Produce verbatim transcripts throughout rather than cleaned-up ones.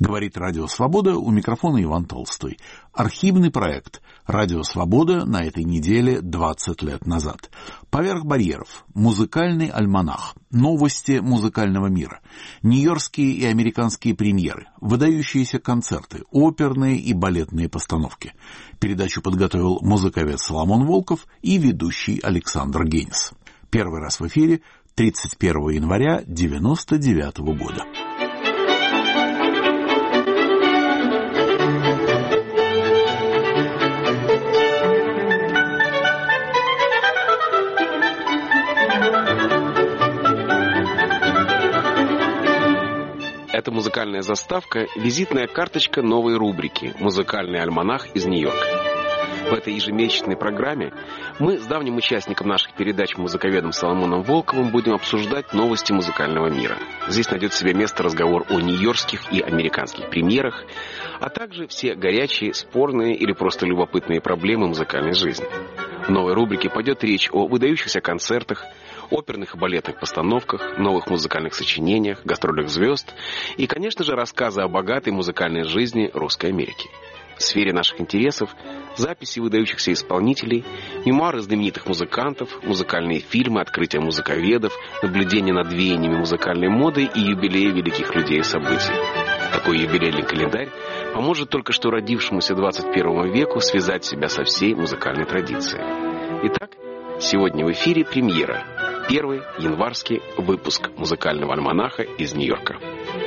Говорит Радио Свобода, у микрофона Иван Толстой. Архивный проект «Радио Свобода» на этой неделе двадцать лет назад. «Поверх барьеров», музыкальный альманах, новости музыкального мира, нью-йоркские и американские премьеры, выдающиеся концерты, оперные и балетные постановки. Передачу подготовил музыковед Соломон Волков и ведущий Александр Генис. Первый раз в эфире тридцать первого января девяносто девятого года. Эта музыкальная заставка – визитная карточка новой рубрики «Музыкальный альманах из Нью-Йорка». В этой ежемесячной программе мы с давним участником наших передач музыковедом Соломоном Волковым будем обсуждать новости музыкального мира. Здесь найдет себе место разговор о нью-йоркских и американских премьерах, а также все горячие, спорные или просто любопытные проблемы музыкальной жизни. В новой рубрике пойдет речь о выдающихся концертах, оперных и балетных постановках, новых музыкальных сочинениях, гастролях звезд и, конечно же, рассказы о богатой музыкальной жизни Русской Америки. В сфере наших интересов записи выдающихся исполнителей, мемуары знаменитых музыкантов, музыкальные фильмы, открытия музыковедов, наблюдения над веяниями музыкальной моды и юбилеи великих людей и событий. Такой юбилейный календарь поможет только что родившемуся двадцать первому веку связать себя со всей музыкальной традицией. Итак, сегодня в эфире премьера. Первый январский выпуск музыкального альманаха из Нью-Йорка.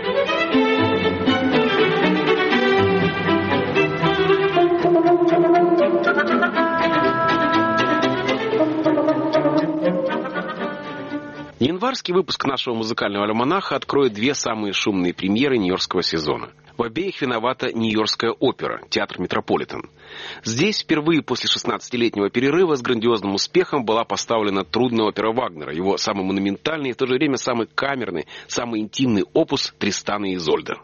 Январский выпуск нашего музыкального альманаха откроет две самые шумные премьеры нью-йоркского сезона. В обеих виновата Нью-Йоркская опера, театр Метрополитен. Здесь впервые после шестнадцатилетнего перерыва с грандиозным успехом была поставлена трудная опера Вагнера, его самый монументальный и в то же время самый камерный, самый интимный опус «Тристан и Изольда».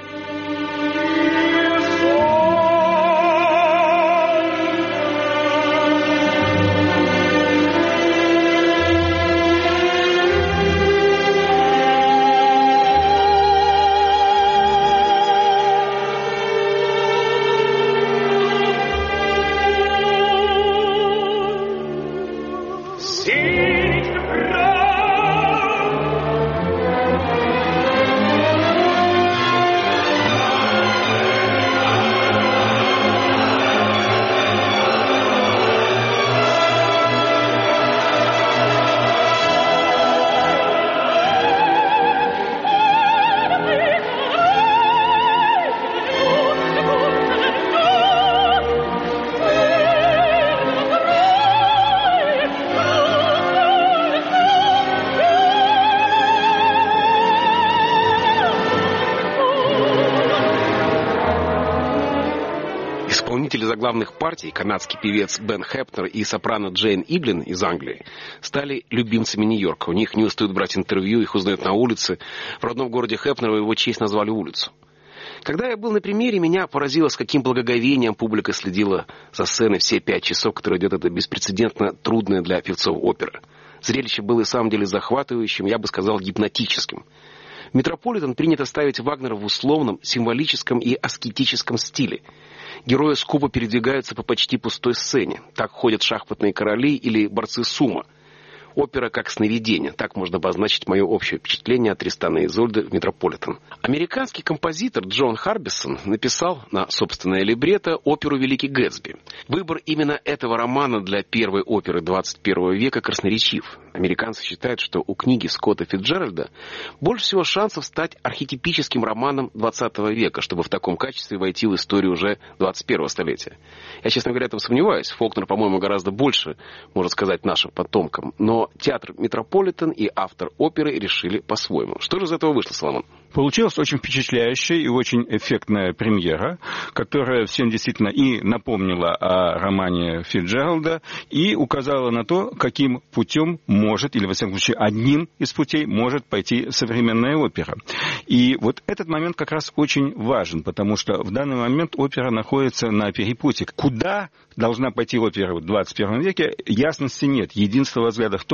Исполнители заглавных партий, канадский певец Бен Хепнер и сопрано Джейн Иблин из Англии, стали любимцами Нью-Йорка. У них не устают брать интервью, их узнают на улице. В родном городе Хепнера в его честь назвали улицу. Когда я был на премьере, меня поразило, с каким благоговением публика следила за сценой все пять часов, которые идет эта беспрецедентно трудная для певцов опера. Зрелище было в самом деле захватывающим, я бы сказал, гипнотическим. В Метрополитен принято ставить Вагнера в условном, символическом и аскетическом стиле. Герои скупо передвигаются по почти пустой сцене. Так ходят шахматные короли или борцы сумо. Опера как сновидение. Так можно обозначить мое общее впечатление от Тристана и Изольды в Метрополитен. Американский композитор Джон Харбисон написал на собственное либретто оперу «Великий Гэтсби». Выбор именно этого романа для первой оперы двадцать первого века красноречив. Американцы считают, что у книги Скотта Фицджеральда больше всего шансов стать архетипическим романом двадцатого века, чтобы в таком качестве войти в историю уже двадцать первого столетия. Я, честно говоря, в этом сомневаюсь. Фолкнер, по-моему, гораздо больше может сказать нашим потомкам. Но театр Метрополитен и автор оперы решили по-своему. Что же из этого вышло, Соломон? Получилась очень впечатляющая и очень эффектная премьера, которая всем действительно и напомнила о романе Фицджеральда и указала на то, каким путем может, или, во всяком случае, одним из путей может пойти современная опера. И вот этот момент как раз очень важен, потому что в данный момент опера находится на перепутье. Куда должна пойти опера в двадцать первом веке, ясности нет. Единство взгляда в том,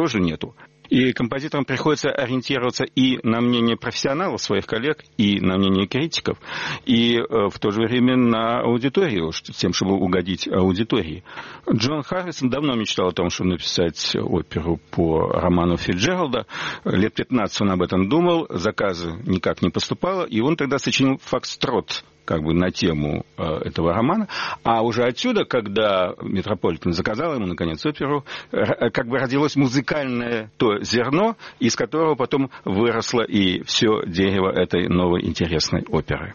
тоже нету. И композиторам приходится ориентироваться и на мнение профессионалов, своих коллег, и на мнение критиков, и э, в то же время на аудиторию, с тем, чтобы угодить аудитории. Джон Харрисон давно мечтал о том, чтобы написать оперу по роману Фицджеральда. Лет пятнадцать он об этом думал, заказы никак не поступало, и он тогда сочинил «Фокстрот», как бы на тему э, этого романа, а уже отсюда, когда Метрополитен заказал ему, наконец, оперу, э, как бы родилось музыкальное то зерно, из которого потом выросло и все дерево этой новой интересной оперы.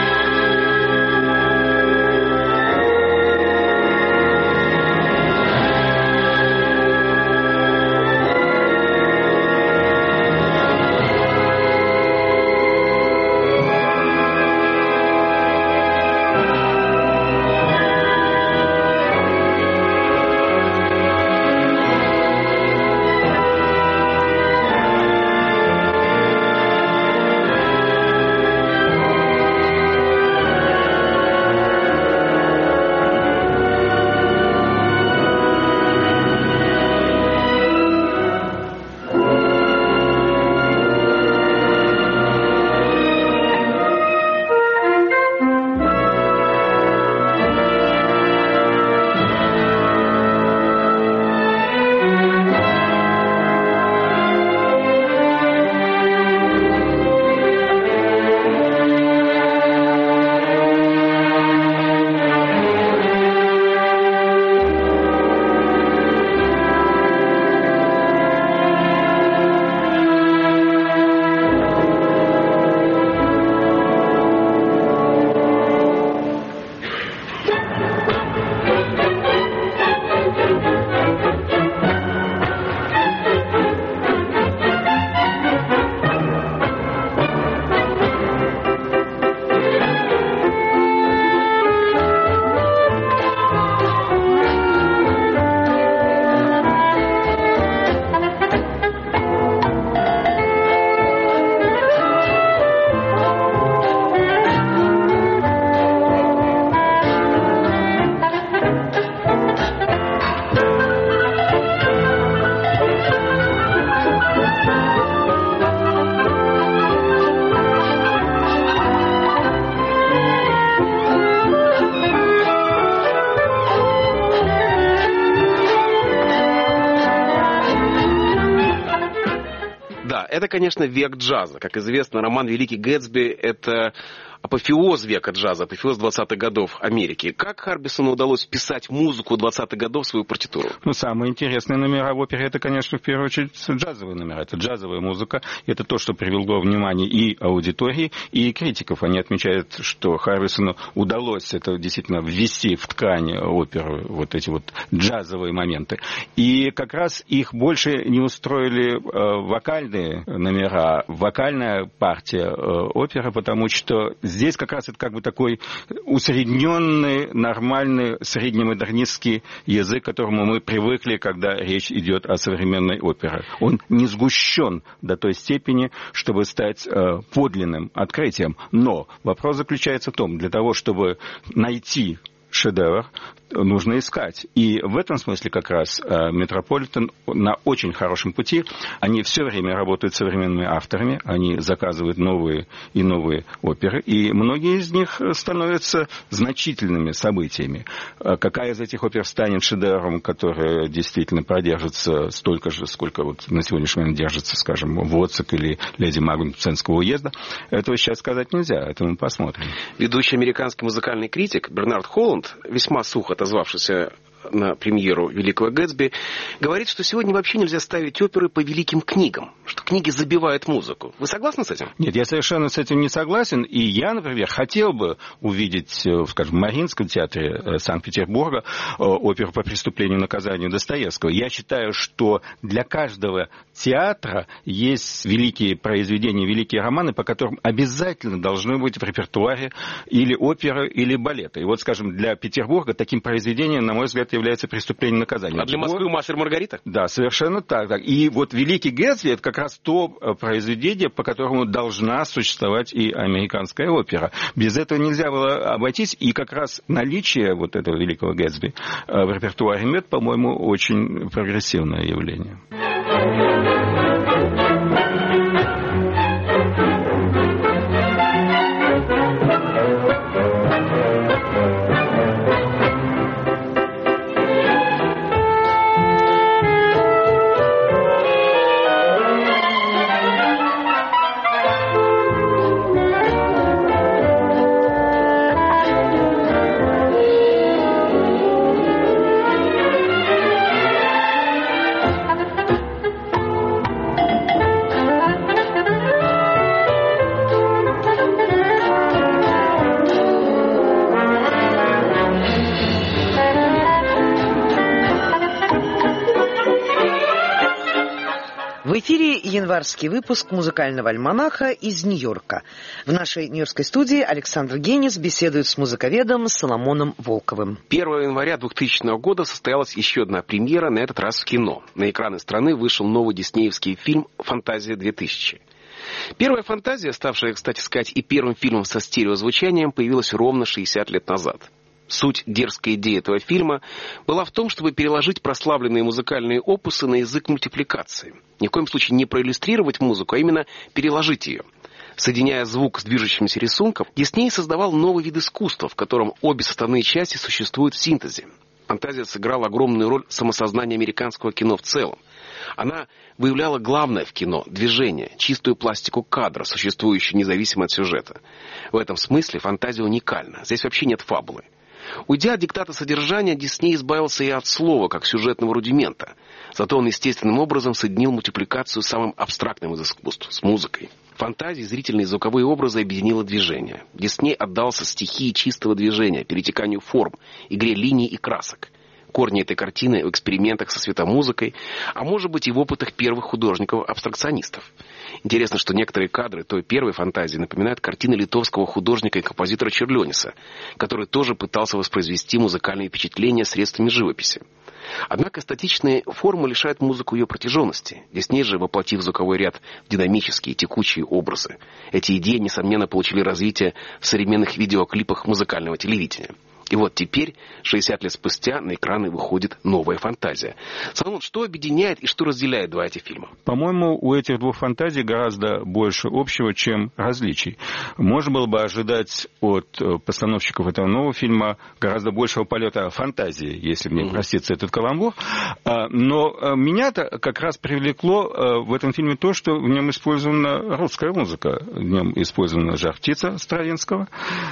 Это, конечно, век джаза. Как известно, роман «Великий Гэтсби» — это апофеоз века джаза, апофеоз двадцатых годов Америки. Как Харбисону удалось вписать музыку двадцатых годов в свою партитуру? Ну, самые интересные номера в опере — это, конечно, в первую очередь джазовые номера. Это джазовая музыка. Это то, что привело внимание и аудитории, и критиков. Они отмечают, что Харбисону удалось это действительно ввести в ткань оперы, вот эти вот джазовые моменты. И как раз их больше не устроили э, вокальные номера, вокальная партия э, оперы, потому что здесь как раз это как бы такой усредненный, нормальный, среднемодернистский язык, к которому мы привыкли, когда речь идет о современной опере. Он не сгущен до той степени, чтобы стать э, подлинным открытием. Но вопрос заключается в том, для того, чтобы найти шедевр, нужно искать. И в этом смысле как раз Метрополитен на очень хорошем пути. Они все время работают с современными авторами, они заказывают новые и новые оперы, и многие из них становятся значительными событиями. Какая из этих опер станет шедевром, который действительно продержится столько же, сколько вот на сегодняшний момент держится, скажем, Воцик или Леди Магнуценского уезда, этого сейчас сказать нельзя, это мы посмотрим. Ведущий американский музыкальный критик Бернард Холланд, весьма сухо отозвавшийся на премьеру «Великого Гэтсби», говорит, что сегодня вообще нельзя ставить оперы по великим книгам, что книги забивают музыку. Вы согласны с этим? Нет, я совершенно с этим не согласен. И я, например, хотел бы увидеть, скажем, в Мариинском театре Санкт-Петербурга оперу по преступлению и наказанию Достоевского. Я считаю, что для каждого театра есть великие произведения, великие романы, по которым обязательно должны быть в репертуаре или оперы, или балеты. И вот, скажем, для Петербурга таким произведением, на мой взгляд, является «Преступление и наказание». А для Москвы «Мастер и Маргарита»? Да, совершенно так, так. И вот «Великий Гэтсби» — это как раз то произведение, по которому должна существовать и американская опера. Без этого нельзя было обойтись, и как раз наличие вот этого «Великого Гэтсби» в репертуаре МЭД, по-моему, очень прогрессивное явление. В эфире январский выпуск музыкального альманаха из Нью-Йорка. В нашей нью-йоркской студии Александр Генис беседует с музыковедом Соломоном Волковым. первого января двухтысячного года состоялась еще одна премьера, на этот раз в кино. На экраны страны вышел новый диснеевский фильм «Фантазия-две тысячи». Первая «Фантазия», ставшая, кстати сказать, и первым фильмом со стереозвучанием, появилась ровно шестьдесят лет назад. Суть дерзкой идеи этого фильма была в том, чтобы переложить прославленные музыкальные опусы на язык мультипликации. Ни в коем случае не проиллюстрировать музыку, а именно переложить ее. Соединяя звук с движущимся рисунком, Дисней создавал новый вид искусства, в котором обе составные части существуют в синтезе. «Фантазия» сыграла огромную роль в самосознании американского кино в целом. Она выявляла главное в кино – движение, чистую пластику кадра, существующую независимо от сюжета. В этом смысле «Фантазия» уникальна. Здесь вообще нет фабулы. Уйдя от диктата содержания, Дисней избавился и от слова, как сюжетного рудимента. Зато он естественным образом соединил мультипликацию с самым абстрактным из искусств – с музыкой. В «Фантазии» зрительные и звуковые образы объединило движение. Дисней отдался стихии чистого движения, перетеканию форм, игре линий и красок. Корни этой картины в экспериментах со светомузыкой, а может быть и в опытах первых художников-абстракционистов. Интересно, что некоторые кадры той первой «Фантазии» напоминают картины литовского художника и композитора Čiurlionis, который тоже пытался воспроизвести музыкальные впечатления средствами живописи. Однако статичные формы лишают музыку ее протяженности. Дисней же, воплотив звуковой ряд в динамические, текучие образы. Эти идеи, несомненно, получили развитие в современных видеоклипах музыкального телевидения. И вот теперь, шестьдесят лет спустя, на экраны выходит новая «Фантазия». Соломон, что объединяет и что разделяет два этих фильма? По-моему, у этих двух фантазий гораздо больше общего, чем различий. Можно было бы ожидать от постановщиков этого нового фильма гораздо большего полета фантазии, если мне простится этот каламбур. Но меня-то как раз привлекло в этом фильме то, что в нем использована русская музыка. В нем использована «Жар-птица» Стравинского,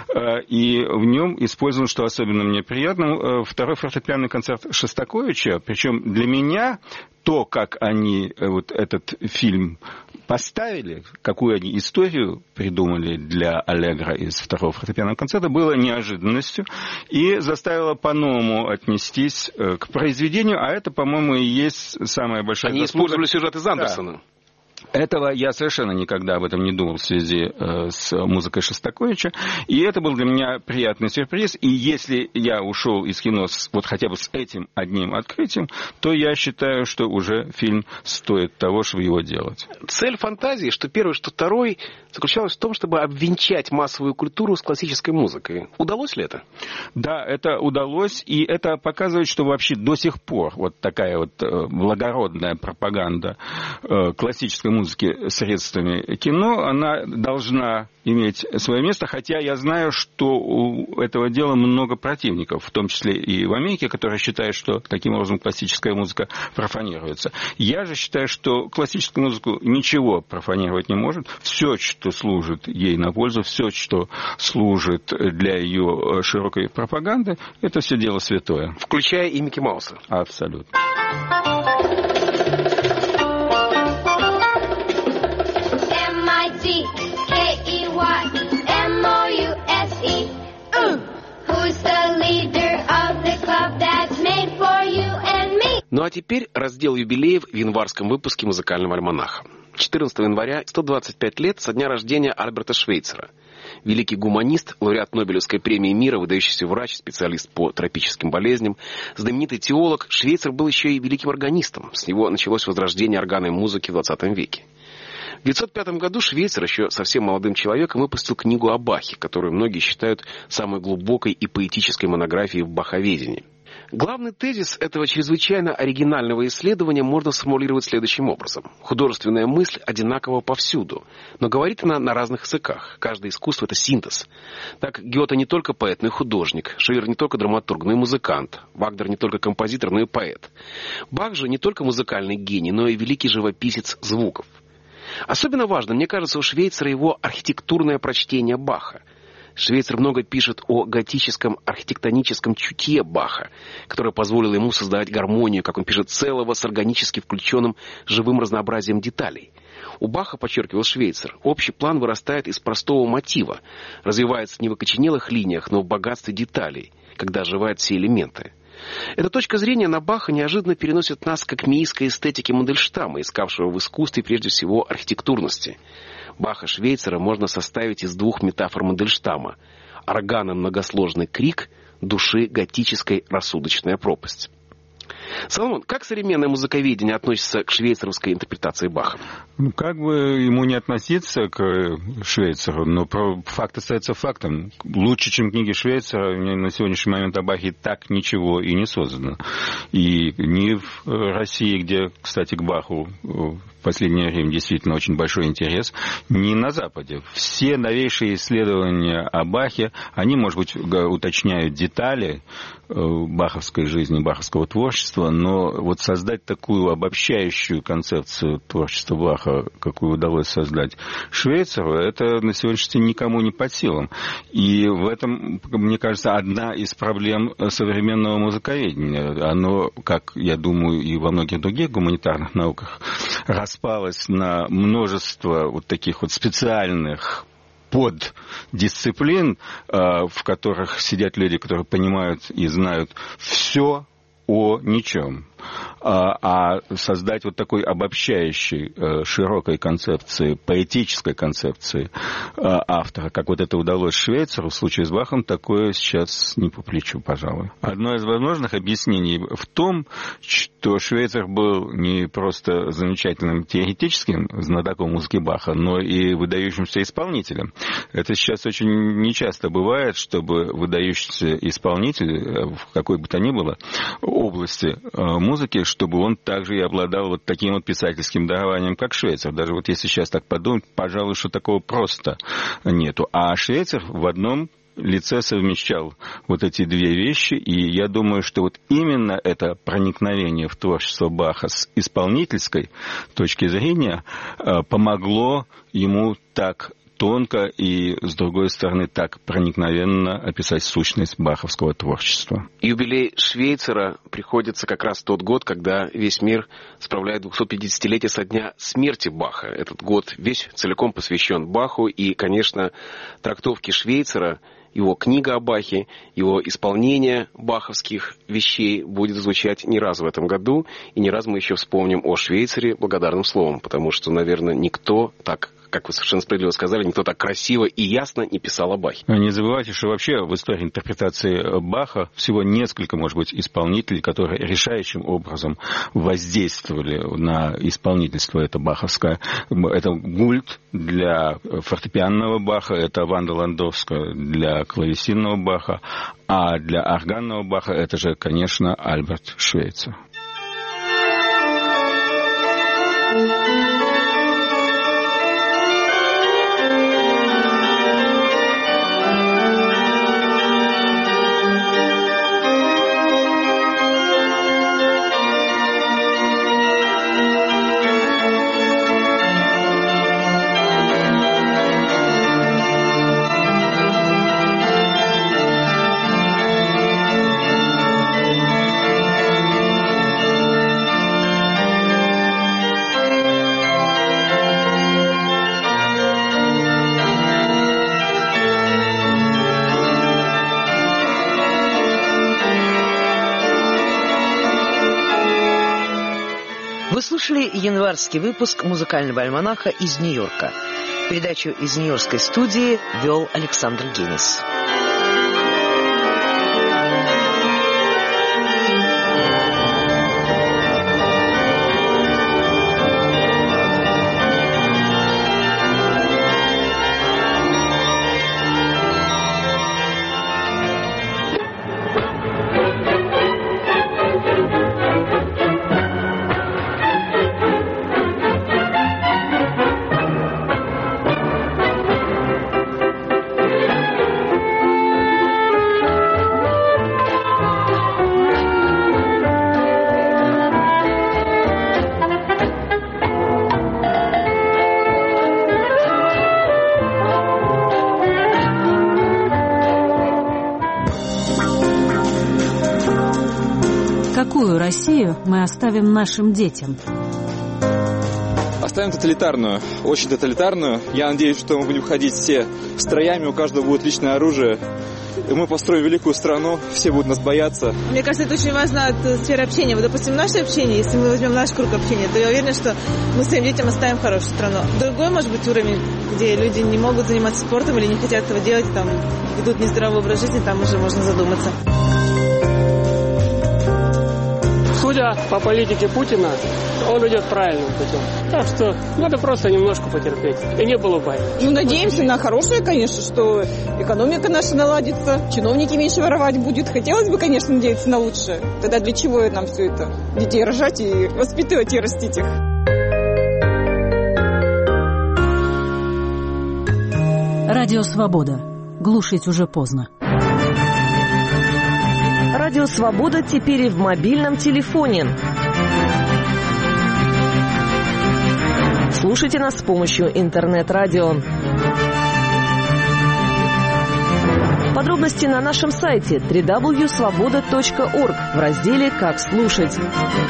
и в нем использовано, что особенно мне приятно, второй фортепианный концерт Шостаковича. Причем для меня то, как они вот этот фильм поставили, какую они историю придумали для Аллегро из второго фортепианного концерта, было неожиданностью и заставило по-новому отнестись к произведению, а это, по-моему, и есть самая большая Они заслуга. использовали сюжет из Андерсона. Да. Этого я совершенно никогда об этом не думал в связи э, с музыкой Шостаковича. И это был для меня приятный сюрприз. И если я ушел из кино с, вот хотя бы с этим одним открытием, то я считаю, что уже фильм стоит того, чтобы его делать. Цель «Фантазии», что первый, что второй, заключалась в том, чтобы обвенчать массовую культуру с классической музыкой. Удалось ли это? Да, это удалось. И это показывает, что вообще до сих пор вот такая вот э, благородная пропаганда э, классической музыки средствами кино, она должна иметь свое место, хотя я знаю, что у этого дела много противников, в том числе и в Америке, которые считают, что таким образом классическая музыка профанируется. Я же считаю, что классическую музыку ничего профанировать не может. Все, что служит ей на пользу, все, что служит для ее широкой пропаганды, это все дело святое. Включая и Микки Мауса. Абсолютно. Ну а теперь раздел юбилеев в январском выпуске музыкального альманаха. четырнадцатого января сто двадцать пять лет со дня рождения Альберта Швейцера. Великий гуманист, лауреат Нобелевской премии мира, выдающийся врач, специалист по тропическим болезням, знаменитый теолог, Швейцер был еще и великим органистом. С него началось возрождение органной музыки в двадцатом веке. В девятьсот пятом году Швейцер, еще совсем молодым человеком, выпустил книгу о Бахе, которую многие считают самой глубокой и поэтической монографией в баховедении. Главный тезис этого чрезвычайно оригинального исследования можно сформулировать следующим образом. Художественная мысль одинакова повсюду, но говорит она на разных языках. Каждое искусство — это синтез. Так, Гёте не только поэт, но и художник. Шиллер не только драматург, но и музыкант. Вагнер не только композитор, но и поэт. Бах же не только музыкальный гений, но и великий живописец звуков. Особенно важно, мне кажется, у Швейцера его архитектурное прочтение Баха. Швейцер много пишет о готическом архитектоническом чутье Баха, которое позволило ему создавать гармонию, как он пишет, целого с органически включенным живым разнообразием деталей. У Баха, подчеркивал Швейцер, общий план вырастает из простого мотива, развивается не в окоченелых линиях, но в богатстве деталей, когда оживают все элементы. Эта точка зрения на Баха неожиданно переносит нас к акмеистской эстетике Мандельштама, искавшего в искусстве прежде всего архитектурности. Баха Швейцера можно составить из двух метафор Мандельштама: органа многосложный крик, души готической рассудочная пропасть. Соломон, как современное музыковедение относится к швейцаровской интерпретации Баха? Ну, как бы ему не относиться к Швейцару, но факт остается фактом. Лучше, чем книги Швейцара, на сегодняшний момент о Бахе так ничего и не создано. И ни в России, где, кстати, к Баху в последнее время действительно очень большой интерес, ни на Западе. Все новейшие исследования о Бахе, они, может быть, уточняют детали баховской жизни, баховского творчества, но вот создать такую обобщающую концепцию творчества Баха, какую удалось создать Швейцару, это на сегодняшний день никому не под силам. И в этом, мне кажется, одна из проблем современного музыковедения. Оно, как я думаю, и во многих других гуманитарных науках, распалось на множество вот таких вот специальных поддисциплин, в которых сидят люди, которые понимают и знают все о ничем. А создать вот такой обобщающей, широкой концепции, поэтической концепции автора, как вот это удалось Швейцару, в случае с Бахом такое сейчас не по плечу, пожалуй. Одно из возможных объяснений в том, что Швейцар был не просто замечательным теоретическим знатоком музыки Баха, но и выдающимся исполнителем. Это сейчас очень нечасто бывает, чтобы выдающийся исполнитель в какой бы то ни было области музыки, чтобы он также и обладал вот таким вот писательским дарованием, как Швейцар. Даже вот если сейчас так подумать, пожалуй, что такого просто нету. А Швейцар в одном лице совмещал вот эти две вещи, и я думаю, что вот именно это проникновение в творчество Баха с исполнительской точки зрения помогло ему так тонко и, с другой стороны, так проникновенно описать сущность баховского творчества. Юбилей Швейцара приходится как раз в тот год, когда весь мир справляет двухсотпятидесятилетие со дня смерти Баха. Этот год весь целиком посвящен Баху, и, конечно, трактовки Швейцара, его книга о Бахе, его исполнение баховских вещей будет звучать не раз в этом году, и не раз мы еще вспомним о Швейцаре благодарным словом, потому что, наверное, никто так, как вы совершенно справедливо сказали, никто так красиво и ясно не писал о Бахе. Не забывайте, что вообще в истории интерпретации Баха всего несколько, может быть, исполнителей, которые решающим образом воздействовали на исполнительство это баховское. Это Гульд для фортепианного Баха, это Ванда Ландовская для клавесинного Баха, а для органного Баха это же, конечно, Альберт Швейцар. Вы слушали январский выпуск музыкального альманаха из Нью-Йорка. Передачу из Нью-Йоркской студии вел Александр Генис. Какую Россию мы оставим нашим детям? Оставим тоталитарную, очень тоталитарную. Я надеюсь, что мы будем ходить все строями, у каждого будет личное оружие. И мы построим великую страну, все будут нас бояться. Мне кажется, это очень важно от сферы общения. Вот, допустим, наше общение, если мы возьмем наш круг общения, то я уверена, что мы своим детям оставим хорошую страну. Другой, может быть, уровень, где люди не могут заниматься спортом или не хотят этого делать, там ведут нездоровый образ жизни, там уже можно задуматься. Судя по политике Путина, он идет правильным путем. Так что надо просто немножко потерпеть. И не было бы. Ну, надеемся на хорошее, конечно, что экономика наша наладится, чиновники меньше воровать будут. Хотелось бы, конечно, надеяться на лучшее. Тогда для чего нам все это? Детей рожать и воспитывать и растить их. Радио «Свобода». Глушить уже поздно. Радио «Свобода» теперь и в мобильном телефоне. Слушайте нас с помощью интернет-радио. Подробности на нашем сайте дабл ю дабл ю дабл ю точка свобода точка орг в разделе «Как слушать».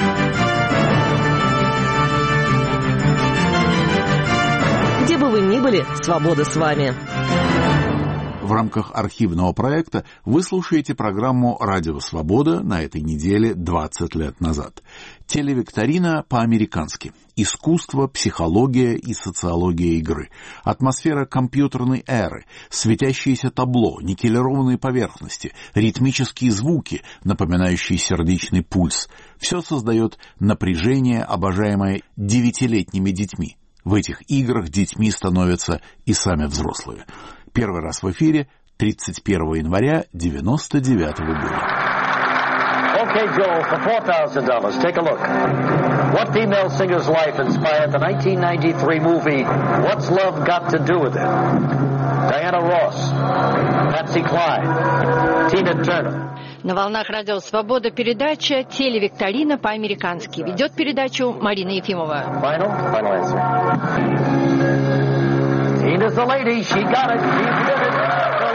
Где бы вы ни были, свобода с вами. В рамках архивного проекта вы слушаете программу «Радио Свобода» на этой неделе двадцать лет назад. Телевикторина по-американски. Искусство, психология и социология игры. Атмосфера компьютерной эры. Светящееся табло, никелированные поверхности, ритмические звуки, напоминающие сердечный пульс. Все создает напряжение, обожаемое девятилетними детьми. В этих играх детьми становятся и сами взрослые. Первый раз в эфире тридцать первого января девяносто девятого года. Okay, Joel, for four thousand dollars, take a look. What female singer's life inspired the nineteen ninety-three movie What's Love Got to Do with It? Diana Ross, Patsy Cline, Tina Turner. На волнах Радио Свобода передача «Телевикторина по-американски». Ведет передачу Марина Ефимова. Final? Final answer. Tina's the lady. She got it. She's living her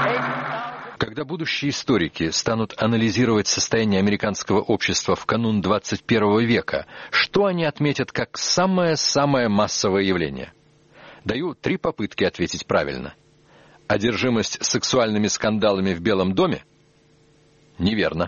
life. Когда будущие историки станут анализировать состояние американского общества в канун двадцать первого века, что они отметят как самое-самое массовое явление? Даю три попытки ответить правильно. Одержимость сексуальными скандалами в Белом доме? Неверно.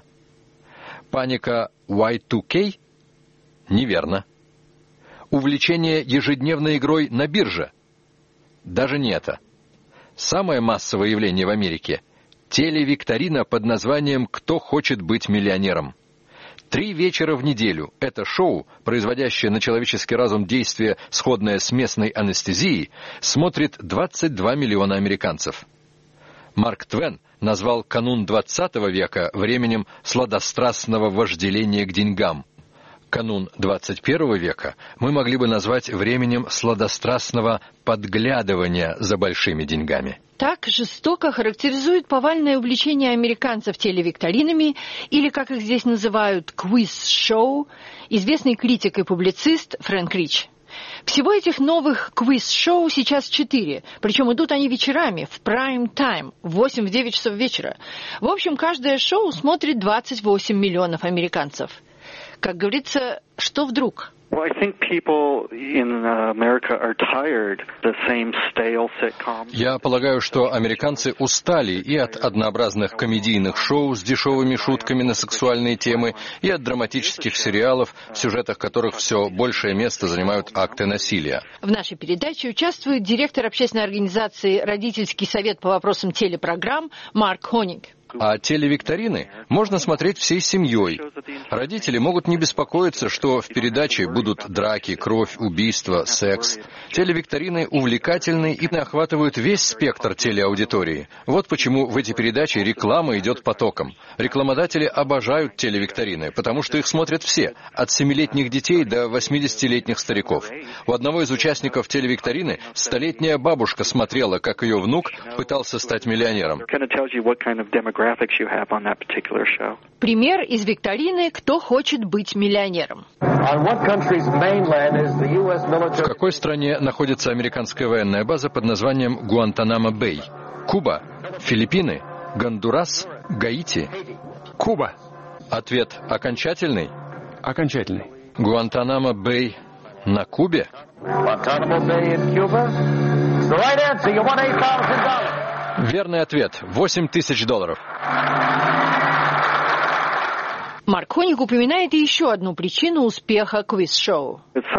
Паника уай ту кей? Неверно. Увлечение ежедневной игрой на бирже? Даже не это. Самое массовое явление в Америке – телевикторина под названием «Кто хочет быть миллионером?». Три вечера в неделю это шоу, производящее на человеческий разум действие, сходное с местной анестезией, смотрит двадцать два миллиона американцев. Марк Твен назвал канун двадцатого века временем сладострастного вожделения к деньгам. Канун двадцать первого века мы могли бы назвать временем сладострастного подглядывания за большими деньгами. Так жестоко характеризует повальное увлечение американцев телевикторинами, или, как их здесь называют, квиз-шоу, известный критик и публицист Фрэнк Рич. Всего этих новых квиз-шоу сейчас четыре, причем идут они вечерами, в прайм-тайм, в восемь-девять часов вечера. В общем, каждое шоу смотрит двадцать восемь миллионов американцев. Как говорится, что вдруг? Well, I think people in America are tired of the same stale sitcoms. Я полагаю, что американцы устали и от однообразных комедийных шоу с дешевыми шутками на сексуальные темы, и от драматических сериалов, в сюжетах которых все большее место занимают акты насилия. В нашей передаче участвует директор общественной организации «Родительский совет по вопросам телепрограмм» Марк Хоник. А телевикторины можно смотреть всей семьей. Родители могут не беспокоиться, что в передаче будут драки, кровь, убийства, секс. Телевикторины увлекательны и охватывают весь спектр телеаудитории. Вот почему в эти передачи реклама идет потоком. Рекламодатели обожают телевикторины, потому что их смотрят все, от семилетних детей до восьмидесятилетних стариков. У одного из участников телевикторины столетняя бабушка смотрела, как ее внук пытался стать миллионером. Пример из викторины «Кто хочет быть миллионером?». В какой стране находится американская военная база под названием Ответ окончательный? Окончательный. Гуантанамо-Бэй на Кубе? Верный ответ. восемь тысяч долларов. Марк Хоник упоминает и еще одну причину успеха квиз-шоу.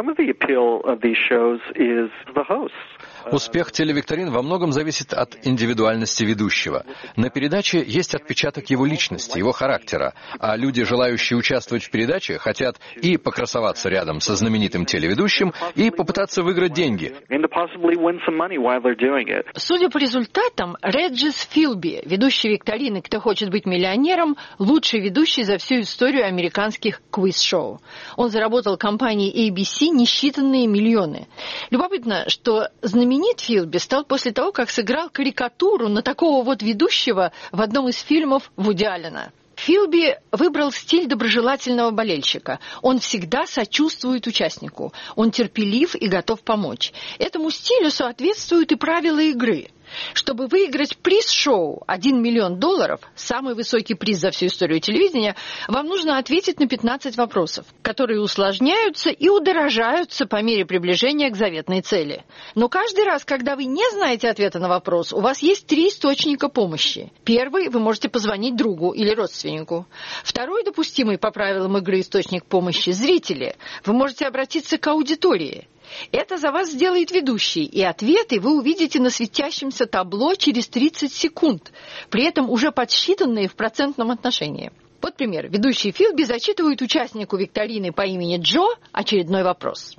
Успех телевикторин во многом зависит от индивидуальности ведущего. На передаче есть отпечаток его личности, его характера, а люди, желающие участвовать в передаче, хотят и покрасоваться рядом со знаменитым телеведущим, и попытаться выиграть деньги. Судя по результатам, Реджис Филби, ведущий викторины «Кто хочет быть миллионером», лучший ведущий за всю историю американских квиз-шоу. Он заработал компании эй би си несчитанные миллионы. Любопытно, что знаменитый Знаменит Филби стал после того, как сыграл карикатуру на такого вот ведущего в одном из фильмов Вуди Аллена. Филби выбрал стиль доброжелательного болельщика. Он всегда сочувствует участнику. Он терпелив и готов помочь. Этому стилю соответствуют и правила игры. Чтобы выиграть приз шоу один миллион долларов, самый высокий приз за всю историю телевидения, вам нужно ответить на пятнадцать вопросов, которые усложняются и удорожаются по мере приближения к заветной цели. Но каждый раз, когда вы не знаете ответа на вопрос, у вас есть три источника помощи. Первый – вы можете позвонить другу или родственнику. Второй допустимый по правилам игры источник помощи – зрители. Вы можете обратиться к аудитории. Это за вас сделает ведущий, и ответы вы увидите на светящемся табло через тридцать секунд, при этом уже подсчитанные в процентном отношении. Вот пример. Ведущий Филби зачитывает участнику викторины по имени Джо очередной вопрос.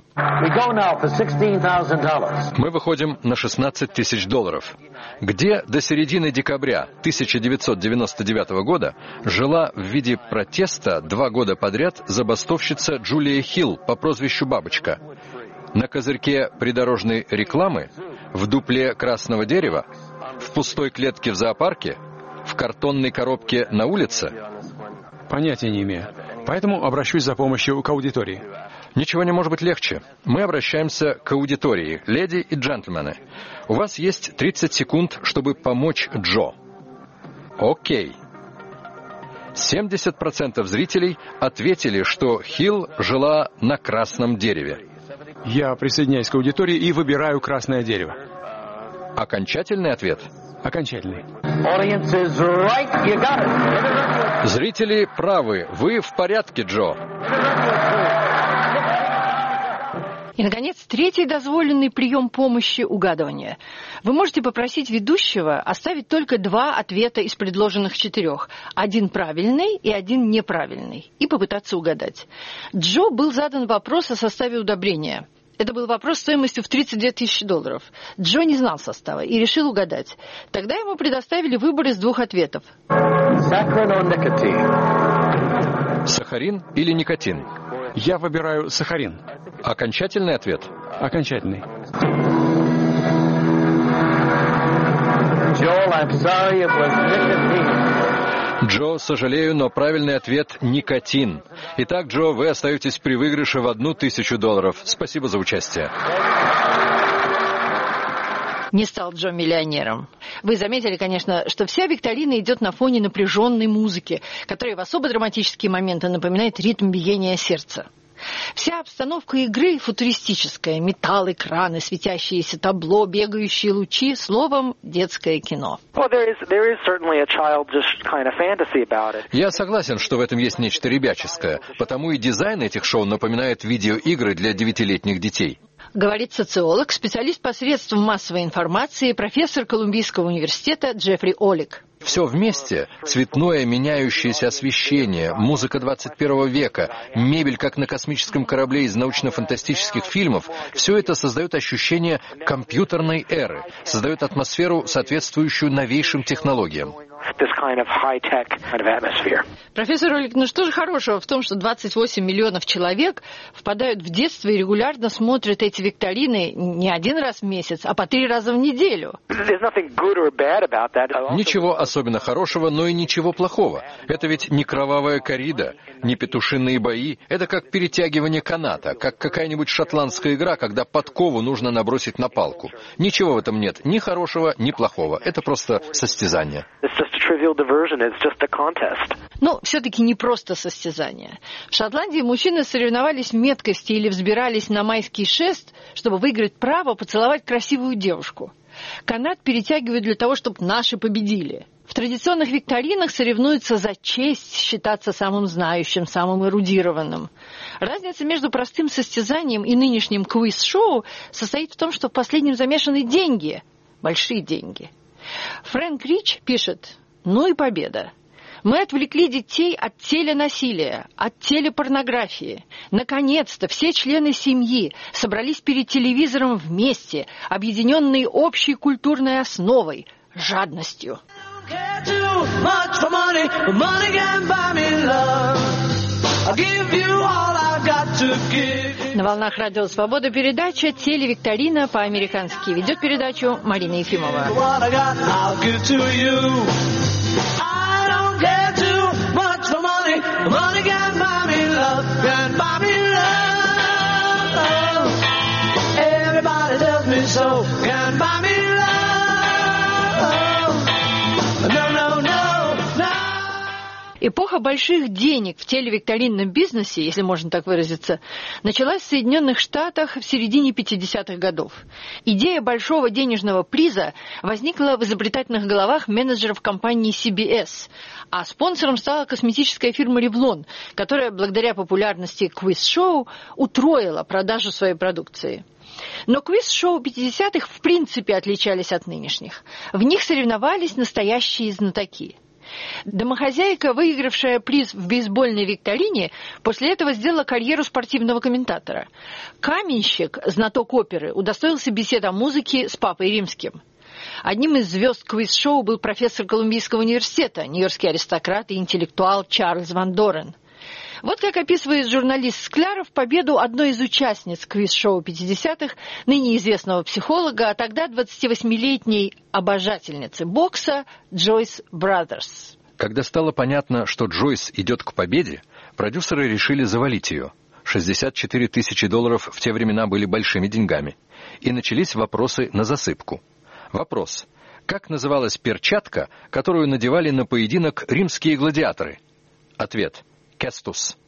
Мы выходим на шестнадцать тысяч долларов. Где до середины декабря тысяча девятьсот девяносто девятого года жила в виде протеста два года подряд забастовщица Джулия Хилл по прозвищу Бабочка? На козырьке придорожной рекламы, в дупле красного дерева, в пустой клетке в зоопарке, в картонной коробке на улице? Понятия не имею. Поэтому обращусь за помощью к аудитории. Ничего не может быть легче. Мы обращаемся к аудитории, леди и джентльмены. У вас есть тридцать секунд, чтобы помочь Джо. Окей. семьдесят процентов зрителей ответили, что Хилл жила на красном дереве. Я присоединяюсь к аудитории и выбираю красное дерево. Окончательный ответ? Окончательный. Зрители правы. Вы в порядке, Джо. И, наконец, третий дозволенный прием помощи – угадывания. Вы можете попросить ведущего оставить только два ответа из предложенных четырех. Один правильный и один неправильный. И попытаться угадать. Джо был задан вопрос о составе удобрения. Это был вопрос стоимостью в тридцать две тысячи долларов. Джо не знал состава и решил угадать. Тогда ему предоставили выбор из двух ответов. Сахарин или никотин? Я выбираю сахарин. Окончательный ответ? Окончательный. Joel, I'm sorry, it was nicotine. Джо, сожалею, но правильный ответ – никотин. Итак, Джо, вы остаетесь при выигрыше в одну тысячу долларов. Спасибо за участие. Не стал Джо миллионером. Вы заметили, конечно, что вся викторина идет на фоне напряженной музыки, которая в особо драматические моменты напоминает ритм биения сердца. Вся обстановка игры футуристическая. Металл, экраны, светящиеся табло, бегающие лучи. Словом, детское кино. Я согласен, что в этом есть нечто ребяческое. Потому и дизайн этих шоу напоминает видеоигры для девятилетних детей. Говорит социолог, специалист по средствам массовой информации, профессор Колумбийского университета Джеффри Олик. Все вместе – цветное меняющееся освещение, музыка двадцать первого века, мебель, как на космическом корабле из научно-фантастических фильмов – все это создает ощущение компьютерной эры, создает атмосферу, соответствующую новейшим технологиям. Профессор Олик, ну что же хорошего в том, что двадцать восемь миллионов человек впадают в детство и регулярно смотрят эти викторины не один раз в месяц, а по три раза в неделю? Ничего особенно хорошего, но и ничего плохого. Это ведь не кровавая коррида, не петушиные бои. Это как перетягивание каната, как какая-нибудь шотландская игра, когда подкову нужно набросить на палку. Ничего в этом нет, ни хорошего, ни плохого. Это просто состязание. a trivial diversion. It's just a contest. Но все-таки не просто состязание. В Шотландии мужчины соревновались в меткости или взбирались на майский шест, чтобы выиграть право поцеловать красивую девушку. Канат перетягивают для того, чтобы наши победили. В традиционных викторинах соревнуются за честь считаться самым знающим, самым эрудированным. Разница между простым состязанием и нынешним квиз-шоу состоит в том, что в последнем замешаны деньги, большие деньги. Фрэнк Рич пишет: «Ну и победа. Мы отвлекли детей от теленасилия, от телепорнографии. Наконец-то все члены семьи собрались перед телевизором вместе, объединенные общей культурной основой – жадностью». На волнах Радио Свобода передача «Телевикторина» по-американски. Ведет передачу Марина Ефимова. Эпоха больших денег в телевикторинном бизнесе, если можно так выразиться, началась в Соединенных Штатах в середине пятидесятых годов. Идея большого денежного приза возникла в изобретательных головах менеджеров компании си би эс, а спонсором стала косметическая фирма Revlon, которая благодаря популярности квиз-шоу утроила продажу своей продукции. Но квиз-шоу пятидесятых в принципе отличались от нынешних. В них соревновались настоящие знатоки. Домохозяйка, выигравшая приз в бейсбольной викторине, после этого сделала карьеру спортивного комментатора. Каменщик, знаток оперы, удостоился бесед о музыке с Папой Римским. Одним из звезд квиз-шоу был профессор Колумбийского университета, нью-йоркский аристократ и интеллектуал Чарльз Ван Дорен. Вот как описывает журналист Скляров победу одной из участниц квиз-шоу пятидесятых, ныне известного психолога, а тогда двадцативосьмилетней обожательницы бокса Джойс Бразерс. Когда стало понятно, что Джойс идет к победе, продюсеры решили завалить ее. шестьдесят четыре тысячи долларов в те времена были большими деньгами. И начались вопросы на засыпку. Вопрос: как называлась перчатка, которую надевали на поединок римские гладиаторы? Ответ: Кестус.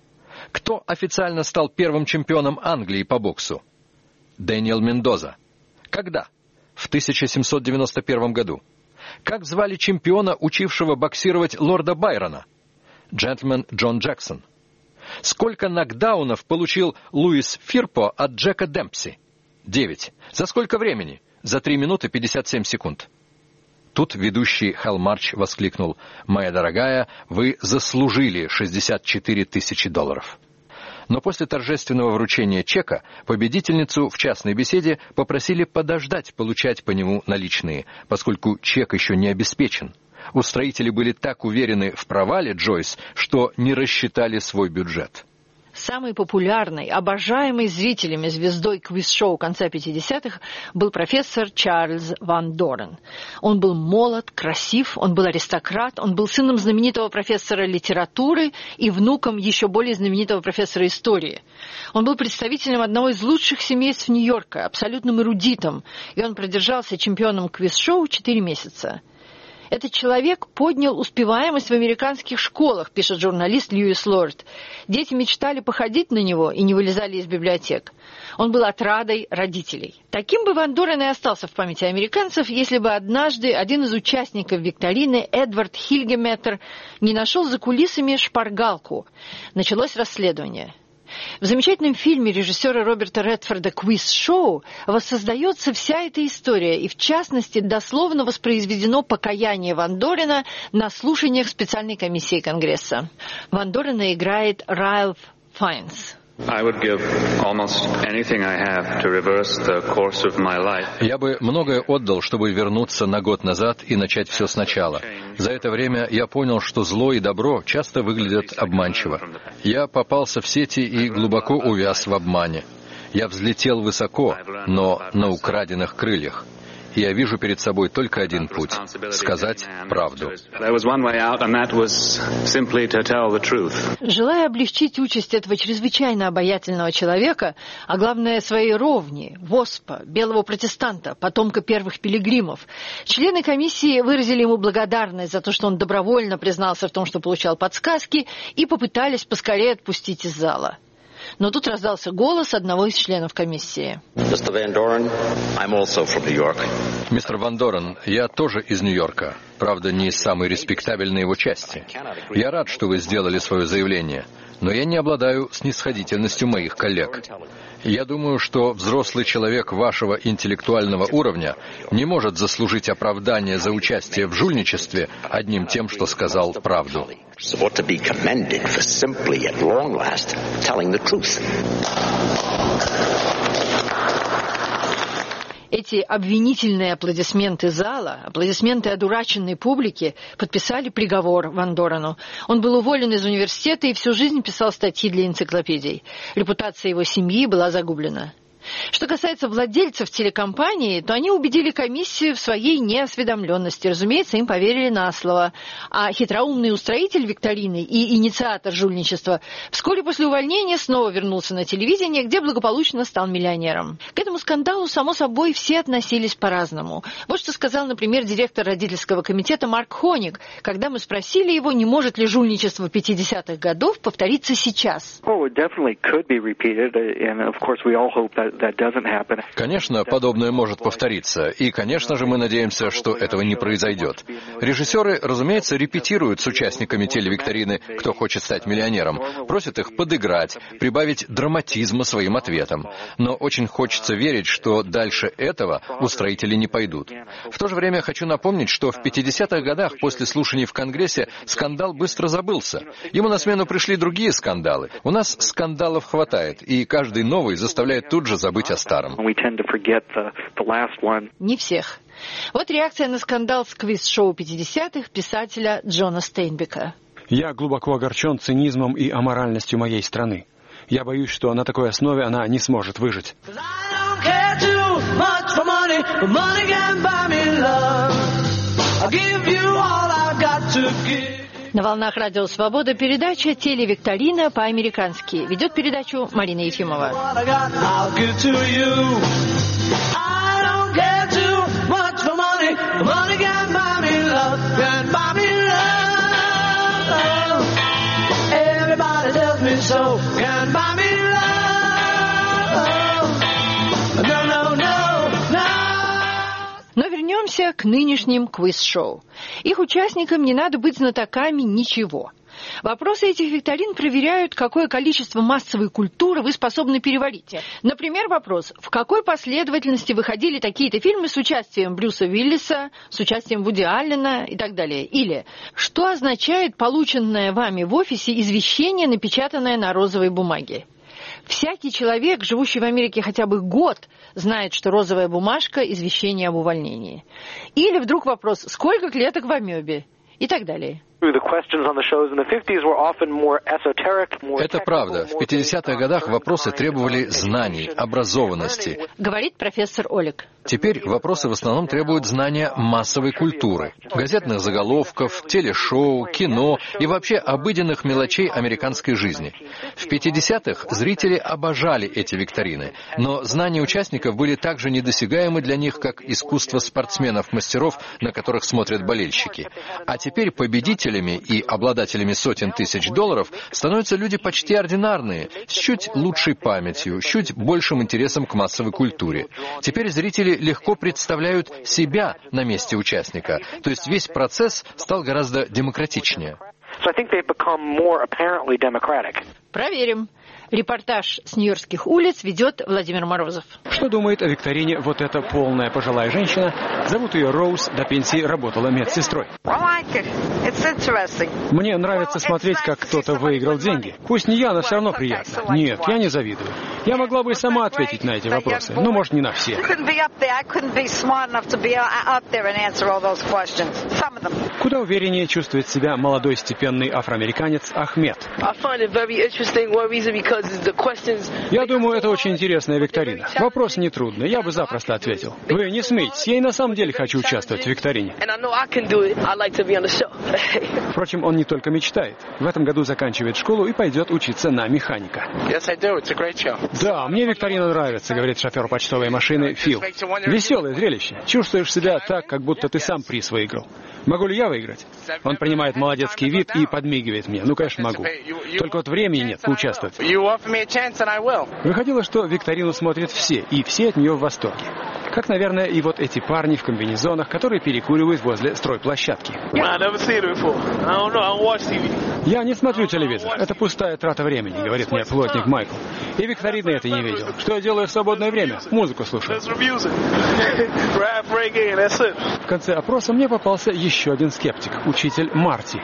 Кто официально стал первым чемпионом Англии по боксу? Дэниел Мендоза. Когда? В тысяча семьсот девяносто первом году. Как звали чемпиона, учившего боксировать лорда Байрона? Джентльмен Джон Джексон. Сколько нокдаунов получил Луис Фирпо от Джека Демпси? Девять. За сколько времени? За три минуты пятьдесят семь секунд. Тут ведущий Хал Марч воскликнул: «Моя дорогая, вы заслужили шестьдесят четыре тысячи долларов». Но после торжественного вручения чека победительницу в частной беседе попросили подождать получать по нему наличные, поскольку чек еще не обеспечен. Устроители были так уверены в провале Джойс, что не рассчитали свой бюджет. Самой популярной, обожаемой зрителями звездой квиз-шоу конца пятидесятых был профессор Чарльз Ван Дорен. Он был молод, красив, он был аристократ, он был сыном знаменитого профессора литературы и внуком еще более знаменитого профессора истории. Он был представителем одного из лучших семейств Нью-Йорка, абсолютным эрудитом, и он продержался чемпионом квиз-шоу четыре месяца. Этот человек поднял успеваемость в американских школах, пишет журналист Льюис Лорд. Дети мечтали походить на него и не вылезали из библиотек. Он был отрадой родителей. Таким бы Ван Дорен и остался в памяти американцев, если бы однажды один из участников викторины, Эдвард Хильгеметтер, не нашел за кулисами шпаргалку. Началось расследование. В замечательном фильме режиссера Роберта Редфорда «Квиз-шоу» воссоздается вся эта история, и в частности дословно воспроизведено покаяние Ван Дорена на слушаниях специальной комиссии Конгресса. Ван Дорена играет Ральф Файнс. Я бы многое отдал, чтобы вернуться на год назад и начать все сначала. За это время я понял, что зло и добро часто выглядят обманчиво. Я попался в сети и глубоко увяз в обмане. Я взлетел высоко, но на украденных крыльях. я вижу перед собой только один путь — сказать правду. Желая облегчить участь этого чрезвычайно обаятельного человека, а главное своей ровни, Воспа, белого протестанта, потомка первых пилигримов, члены комиссии выразили ему благодарность за то, что он добровольно признался в том, что получал подсказки, и попытались поскорее отпустить из зала. Но тут раздался голос одного из членов комиссии. Мистер Ван Дорен, I'm also from New York. Мистер Ван Дорен, я тоже из Нью-Йорка. Правда, не из самой респектабельной его части. Я рад, что вы сделали свое заявление, но я не обладаю снисходительностью моих коллег. Я думаю, что взрослый человек вашего интеллектуального уровня не может заслужить оправдание за участие в жульничестве одним тем, что сказал правду. Эти обвинительные аплодисменты зала, аплодисменты одураченной публики подписали приговор Ван Дорену. Он был уволен из университета и всю жизнь писал статьи для энциклопедий. Репутация его семьи была загублена. Что касается владельцев телекомпании, то они убедили комиссию в своей неосведомленности. Разумеется, им поверили на слово. А хитроумный устроитель викторины и инициатор жульничества вскоре после увольнения снова вернулся на телевидение, где благополучно стал миллионером. К этому скандалу, само собой, все относились по-разному. Вот что сказал, например, директор родительского комитета Марк Хоник, когда мы спросили его, не может ли жульничество пятидесятых годов повториться сейчас. Конечно, подобное может повториться, и, конечно же, мы надеемся, что этого не произойдет. Режиссеры, разумеется, репетируют с участниками телевикторины «Кто хочет стать миллионером», просят их подыграть, прибавить драматизма своим ответам. Но очень хочется верить, что дальше этого устроители не пойдут. В то же время хочу напомнить, что в пятидесятых годах после слушаний в Конгрессе скандал быстро забылся. Ему на смену пришли другие скандалы. У нас скандалов хватает, и каждый новый заставляет тут же забыть о старом. Не всех. Вот реакция на скандал с квиз-шоу пятидесятых писателя Джона Стейнбека. Я глубоко огорчен цинизмом и аморальностью моей страны. Я боюсь, что на такой основе она не сможет выжить. На волнах Радио Свобода передача «Телевикторина» по-американски. Ведет передачу Марина Ефимова. Но вернемся к нынешним квиз-шоу. Их участникам не надо быть знатоками ничего. Вопросы этих викторин проверяют, какое количество массовой культуры вы способны переварить. Например, вопрос: в какой последовательности выходили такие-то фильмы с участием Брюса Уиллиса, с участием Вуди Аллена и так далее? Или что означает полученное вами в офисе извещение, напечатанное на розовой бумаге? Всякий человек, живущий в Америке хотя бы год, знает, что розовая бумажка – извещение об увольнении. Или вдруг вопрос: сколько клеток в амебе? И так далее. Это правда. В пятидесятых годах вопросы требовали знаний, образованности. Говорит профессор Олег. Теперь вопросы в основном требуют знания массовой культуры, газетных заголовков, телешоу, кино и вообще обыденных мелочей американской жизни. В пятидесятых зрители обожали эти викторины, но знания участников были так же недосягаемы для них, как искусство спортсменов-мастеров, на которых смотрят болельщики. А теперь победителями и обладателями сотен тысяч долларов становятся люди почти ординарные, с чуть лучшей памятью, с чуть большим интересом к массовой культуре. Теперь зрители легко представляют себя на месте участника, то есть весь процесс стал гораздо демократичнее. Проверим. Репортаж с нью-йоркских улиц ведет Владимир Морозов. Что думает о викторине вот эта полная пожилая женщина? Зовут ее Роуз, до пенсии работала медсестрой. Мне нравится смотреть, как кто-то выиграл деньги. Пусть не я, но все равно приятно. Нет, я не завидую. Я могла бы и сама ответить на эти вопросы, но, может, не на все. Куда увереннее чувствует себя молодой степенный афроамериканец Ахмед. Я думаю, это очень интересная викторина. Вопрос нетрудный, я бы запросто ответил. Вы не смейтесь, я и на самом деле хочу участвовать в викторине. Впрочем, он не только мечтает. В этом году заканчивает школу и пойдет учиться на механика. Да, мне викторина нравится, говорит шофер почтовой машины Фил. Веселое зрелище. Чувствуешь себя так, как будто ты сам приз выиграл. Могу ли я выиграть? Он принимает молодецкий вид и подмигивает мне. Ну, конечно, могу. Только вот времени нет поучаствовать. Выходило, что викторину смотрят все, и все от нее в восторге. Как, наверное, и вот эти парни в комбинезонах, которые перекуривают возле стройплощадки. Я не смотрю телевизор. Это пустая трата времени, говорит мне плотник Майкл. И викторины это не видел. Что я делаю в свободное время? Музыку слушаю. В конце опроса мне попался еще один скептик, учитель Марти.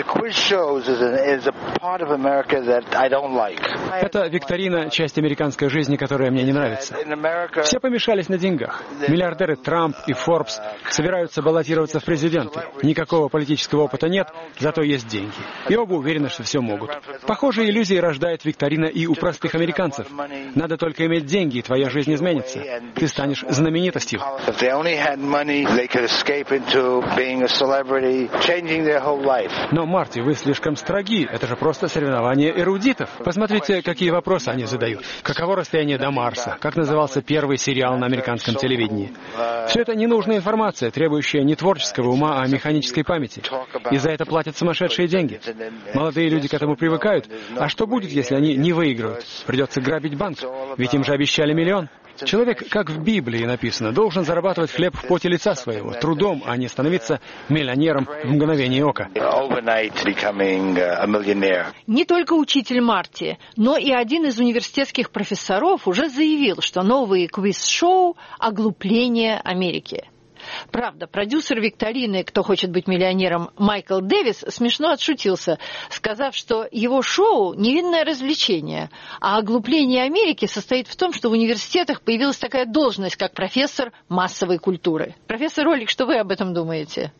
Это викторина, часть американской жизни, которая мне не нравится. Все помешались на деньгах. Миллиардеры Трамп и Форбс собираются баллотироваться в президенты. Никакого политического опыта нет, зато есть деньги. И оба уверены, что все могут. Похожие иллюзии рождает викторина и у простых американцев. Надо только иметь деньги, и твоя жизнь изменится. Ты станешь знаменитостью. Но, Марти, вы слишком строги. Это же просто соревнование эрудитов. Посмотрите, какие вопросы они задают. Каково расстояние до Марса? Как назывался первый сериал на американском телевидении? Все это ненужная информация, требующая не творческого ума, а механической памяти. И за это платят сумасшедшие деньги. Молодые люди к этому привыкают. А что будет, если они не выиграют? Придется грабить банк, ведь им же обещали миллион. Человек, как в Библии написано, должен зарабатывать хлеб в поте лица своего, трудом, а не становиться миллионером в мгновение ока. Не только учитель Марти, но и один из университетских профессоров уже заявил, что новые квиз-шоу – оглупление Америки. Правда, продюсер викторины «Кто хочет быть миллионером» Майкл Дэвис смешно отшутился, сказав, что его шоу – невинное развлечение, а оглупление Америки состоит в том, что в университетах появилась такая должность, как профессор массовой культуры. Профессор Ролик, что вы об этом думаете?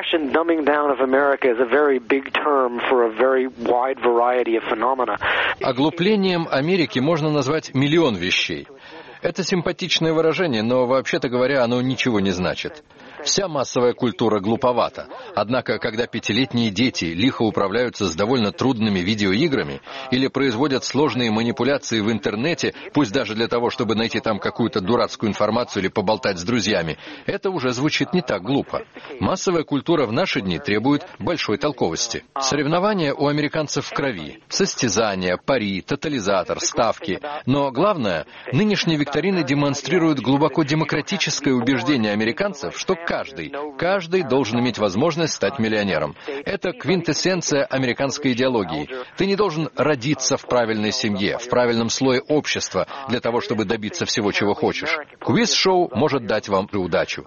Оглуплением Америки можно назвать миллион вещей. Это симпатичное выражение, но, вообще-то говоря, оно ничего не значит. Вся массовая культура глуповата. Однако, когда пятилетние дети лихо управляются с довольно трудными видеоиграми или производят сложные манипуляции в интернете, пусть даже для того, чтобы найти там какую-то дурацкую информацию или поболтать с друзьями, это уже звучит не так глупо. Массовая культура в наши дни требует большой толковости. Соревнования у американцев в крови. Состязания, пари, тотализатор, ставки. Но главное, нынешние викторины демонстрируют глубоко демократическое убеждение американцев, что каждый, каждый должен иметь возможность стать миллионером. Это квинтэссенция американской идеологии. Ты не должен родиться в правильной семье, в правильном слое общества для того, чтобы добиться всего, чего хочешь. Квиз-шоу может дать вам удачу.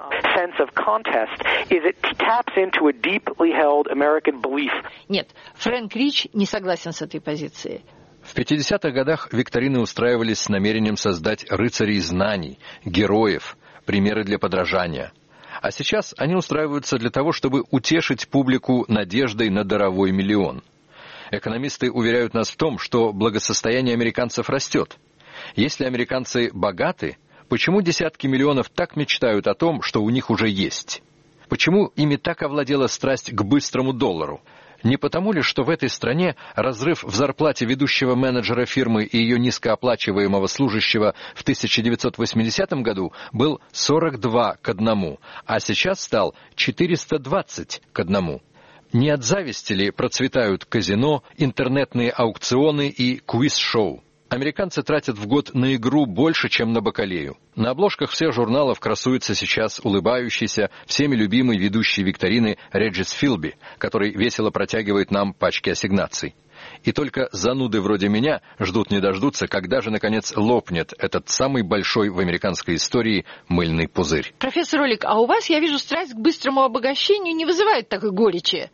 Нет, Фрэнк Рич не согласен с этой позицией. В пятидесятых годах викторины устраивались с намерением создать рыцарей знаний, героев, примеры для подражания. А сейчас они устраиваются для того, чтобы утешить публику надеждой на даровой миллион. Экономисты уверяют нас в том, что благосостояние американцев растет. Если американцы богаты, почему десятки миллионов так мечтают о том, что у них уже есть? Почему ими так овладела страсть к быстрому доллару? Не потому ли, что в этой стране разрыв в зарплате ведущего менеджера фирмы и ее низкооплачиваемого служащего в тысяча девятьсот восьмидесятом году был сорок два к одному, а сейчас стал четыреста двадцать к одному? Не от зависти ли процветают казино, интернетные аукционы и квиз-шоу? Американцы тратят в год на игру больше, чем на бакалею. На обложках всех журналов красуется сейчас улыбающийся, всеми любимый ведущий викторины Реджис Филби, который весело протягивает нам пачки ассигнаций. И только зануды вроде меня ждут не дождутся, когда же, наконец, лопнет этот самый большой в американской истории мыльный пузырь. Профессор Олик, а у вас, я вижу, страсть к быстрому обогащению не вызывает такой горечи.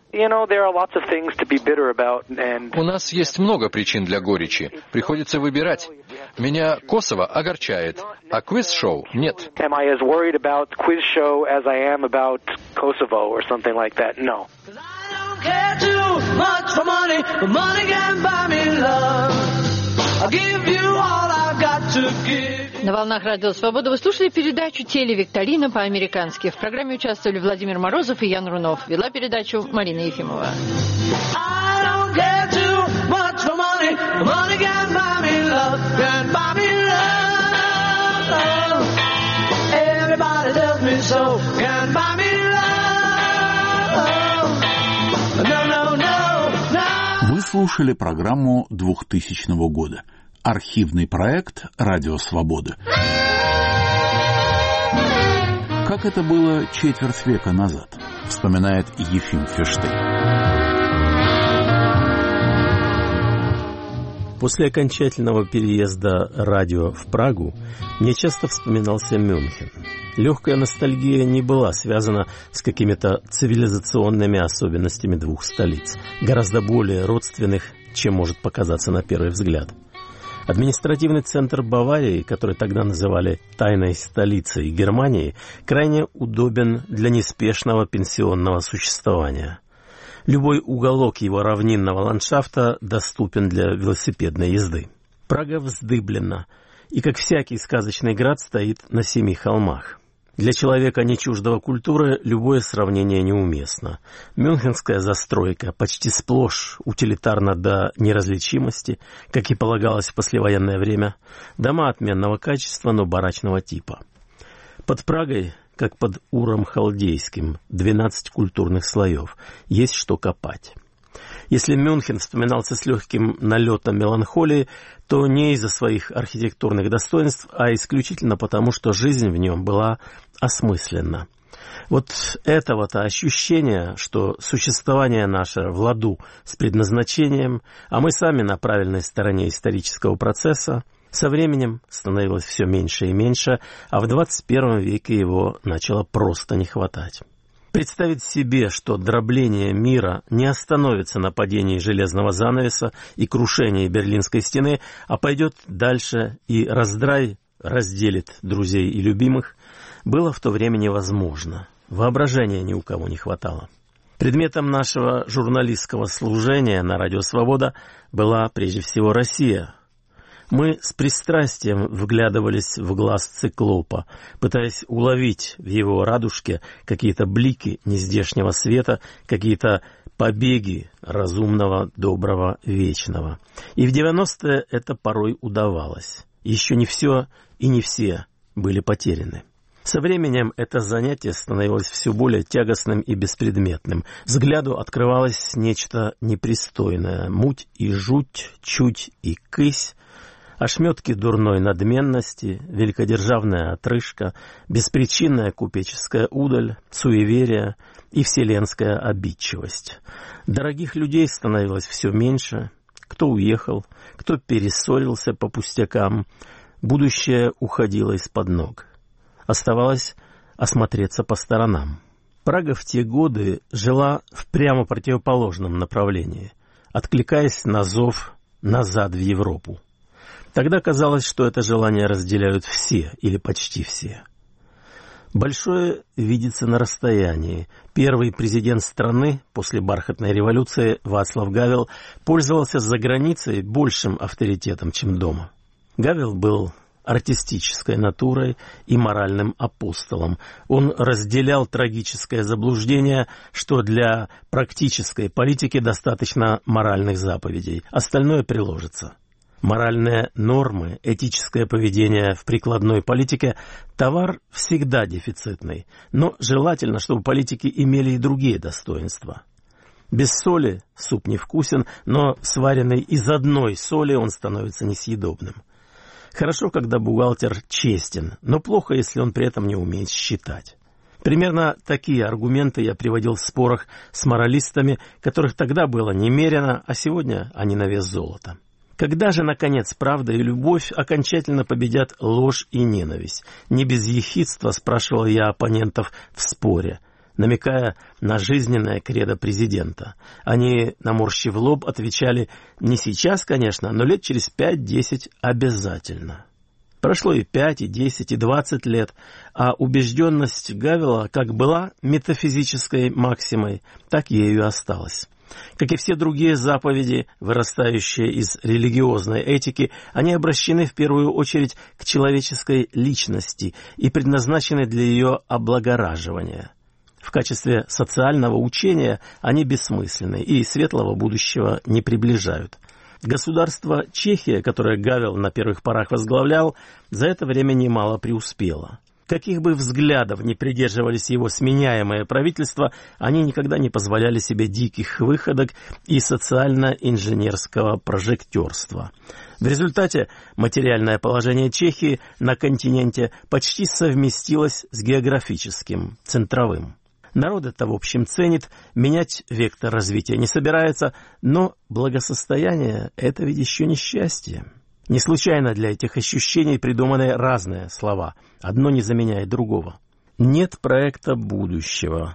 У нас есть много причин для горечи. Приходится выбирать. Меня Косово огорчает, а квиз-шоу нет. На волнах Радио Свобода вы слушали передачу «Телевикторина» по-американски. В программе участвовали Владимир Морозов и Ян Рунов. Вела передачу Марина Ефимова. Вы слушали программу двухтысячного года. Архивный проект «Радио Свобода». Как это было четверть века назад, вспоминает Ефим Ферштейн. После окончательного переезда радио в Прагу мне часто вспоминался Мюнхен. Легкая ностальгия не была связана с какими-то цивилизационными особенностями двух столиц, гораздо более родственных, чем может показаться на первый взгляд. Административный центр Баварии, который тогда называли «тайной столицей Германии», крайне удобен для неспешного пенсионного существования. Любой уголок его равнинного ландшафта доступен для велосипедной езды. Прага вздыблена и, как всякий сказочный град, стоит на семи холмах. Для человека, не чуждого культуры, любое сравнение неуместно. Мюнхенская застройка почти сплошь утилитарна до неразличимости, как и полагалось в послевоенное время. Дома отменного качества, но барачного типа. Под Прагой, как под Уром Халдейским, двенадцать культурных слоев. Есть что копать. Если Мюнхен вспоминался с легким налетом меланхолии, то не из-за своих архитектурных достоинств, а исключительно потому, что жизнь в нем была осмысленна. Вот этого-то ощущения, что существование наше в ладу с предназначением, а мы сами на правильной стороне исторического процесса, со временем становилось все меньше и меньше, а в двадцать первом веке его начало просто не хватать. Представить себе, что дробление мира не остановится на падении железного занавеса и крушении Берлинской стены, а пойдет дальше и раздрай разделит друзей и любимых, было в то время невозможно. Воображения ни у кого не хватало. Предметом нашего журналистского служения на Радио Свобода была прежде всего Россия. Мы с пристрастием вглядывались в глаз циклопа, пытаясь уловить в его радужке какие-то блики нездешнего света, какие-то побеги разумного, доброго, вечного. И в девяностые это порой удавалось. Еще не все и не все были потеряны. Со временем это занятие становилось все более тягостным и беспредметным. Взгляду открывалось нечто непристойное. Муть и жуть, чуть и кысь, ошметки дурной надменности, великодержавная отрыжка, беспричинная купеческая удаль, суеверие и вселенская обидчивость. Дорогих людей становилось все меньше. Кто уехал, кто перессорился по пустякам. Будущее уходило из-под ног. Оставалось осмотреться по сторонам. Прага в те годы жила в прямо противоположном направлении, откликаясь на зов назад в Европу. Тогда казалось, что это желание разделяют все или почти все. Большое видится на расстоянии. Первый президент страны после бархатной революции Вацлав Гавел пользовался за границей большим авторитетом, чем дома. Гавел был артистической натурой и моральным апостолом. Он разделял трагическое заблуждение, что для практической политики достаточно моральных заповедей, остальное приложится. Моральные нормы, этическое поведение в прикладной политике – товар всегда дефицитный, но желательно, чтобы политики имели и другие достоинства. Без соли суп невкусен, но сваренный из одной соли он становится несъедобным. Хорошо, когда бухгалтер честен, но плохо, если он при этом не умеет считать. Примерно такие аргументы я приводил в спорах с моралистами, которых тогда было немерено, а сегодня они на вес золота. Когда же, наконец, правда и любовь окончательно победят ложь и ненависть? Не без ехидства спрашивал я оппонентов в споре, намекая на жизненное кредо президента. Они, наморщив лоб, отвечали: не сейчас, конечно, но лет через пять-десять обязательно. Прошло и пять, и десять, и двадцать лет, а убежденность Гавела как была метафизической максимой, так ею и осталась. Как и все другие заповеди, вырастающие из религиозной этики, они обращены в первую очередь к человеческой личности и предназначены для ее облагораживания. В качестве социального учения они бессмысленны и светлого будущего не приближают. Государство Чехия, которое Гавел на первых порах возглавлял, за это время немало преуспело. Каких бы взглядов ни придерживались его сменяемые правительства, они никогда не позволяли себе диких выходок и социально-инженерского прожектерства. В результате материальное положение Чехии на континенте почти совместилось с географическим, центровым. Народ это, в общем, ценит, менять вектор развития не собирается, но благосостояние – это ведь еще не счастье. Не случайно для этих ощущений придуманы разные слова, одно не заменяет другого. Нет проекта будущего,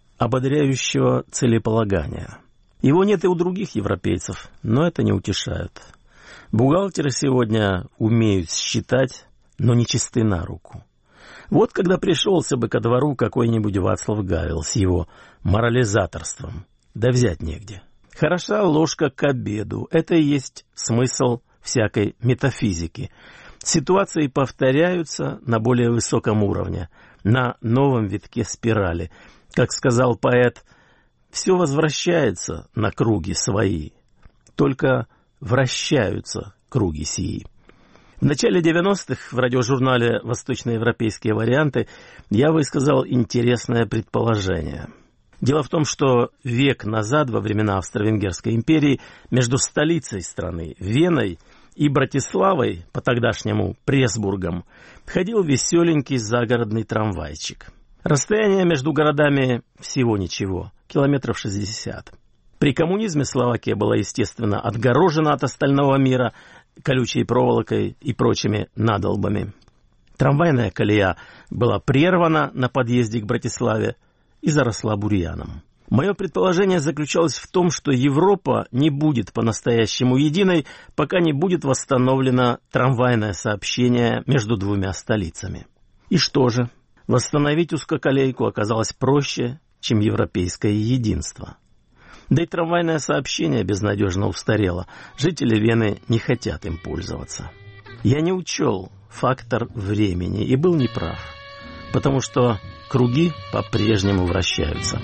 ободряющего целеполагания. Его нет и у других европейцев, но это не утешает. Бухгалтеры сегодня умеют считать, но не чисты на руку. Вот когда пришелся бы ко двору какой-нибудь Вацлав Гавел с его морализаторством, да взять негде. Хороша ложка к обеду, это и есть смысл всякой метафизики. Ситуации повторяются на более высоком уровне, на новом витке спирали. Как сказал поэт, все возвращается на круги свои, только вращаются круги сии. В начале девяностых в радиожурнале «Восточноевропейские варианты» я высказал интересное предположение. Дело в том, что век назад, во времена Австро-Венгерской империи, между столицей страны, Веной, и Братиславой, по-тогдашнему Пресбургом, ходил веселенький загородный трамвайчик. Расстояние между городами всего ничего, километров шестьдесят. При коммунизме Словакия была, естественно, отгорожена от остального мира колючей проволокой и прочими надолбами. Трамвайная колея была прервана на подъезде к Братиславе и заросла бурьяном. Мое предположение заключалось в том, что Европа не будет по-настоящему единой, пока не будет восстановлено трамвайное сообщение между двумя столицами. И что же? Восстановить узкоколейку оказалось проще, чем европейское единство. Да и трамвайное сообщение безнадежно устарело. Жители Вены не хотят им пользоваться. Я не учел фактор времени и был неправ, потому что круги по-прежнему вращаются.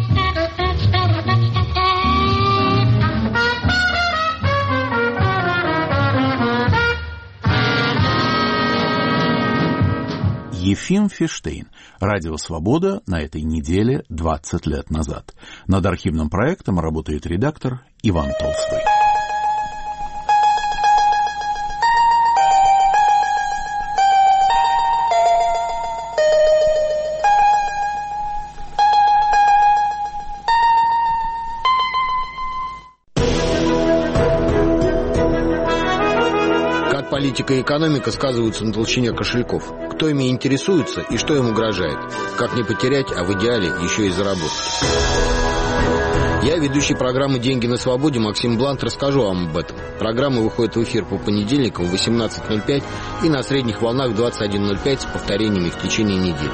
Ефим Фиштейн. Радио «Свобода» на этой неделе двадцать лет назад. Над архивным проектом работает редактор Иван Толстой. Политика и экономика сказываются на толщине кошельков. Кто ими интересуется и что им угрожает? Как не потерять, а в идеале еще и заработать? Я, ведущий программы «Деньги на свободе» Максим Блант, расскажу вам об этом. Программа выходит в эфир по понедельникам в восемнадцать ноль пять и на средних волнах в двадцать один ноль пять с повторениями в течение недели.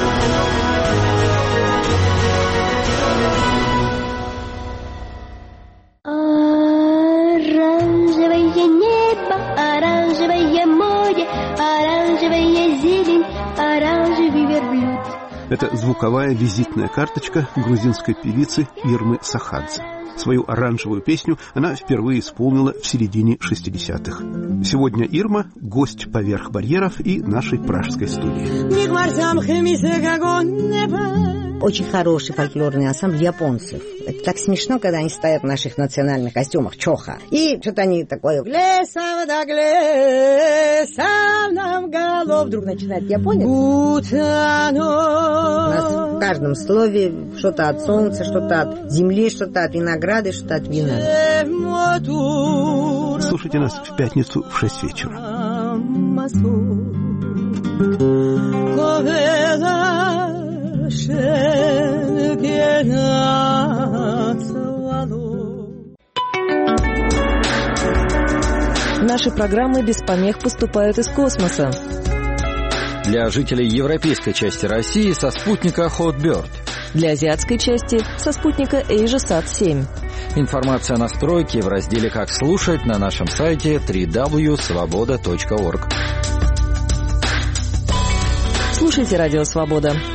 Это звуковая визитная карточка грузинской певицы Ирмы Сахадзе. Свою оранжевую песню она впервые исполнила в середине шестидесятых. Сегодня Ирма – гость поверх барьеров и нашей пражской студии. очень хороший фольклорный ансамбль японцев. Это так смешно, когда они стоят в наших национальных костюмах, чоха. И что-то они такое... Глесав да глесав нам голов. Вдруг начинает японец. У нас в каждом слове что-то от солнца, что-то от земли, что-то от винограда, что-то от вина. Слушайте нас в пятницу в шесть вечера. Наши программы без помех поступают из космоса. Для жителей европейской части России со спутника Hotbird. Для азиатской части со спутника AsiaSat семь. Информация о настройке в разделе «Как слушать» на нашем сайте дабл-ю дабл ю дабл ю точка свобода точка орг. Слушайте «Радио Свобода».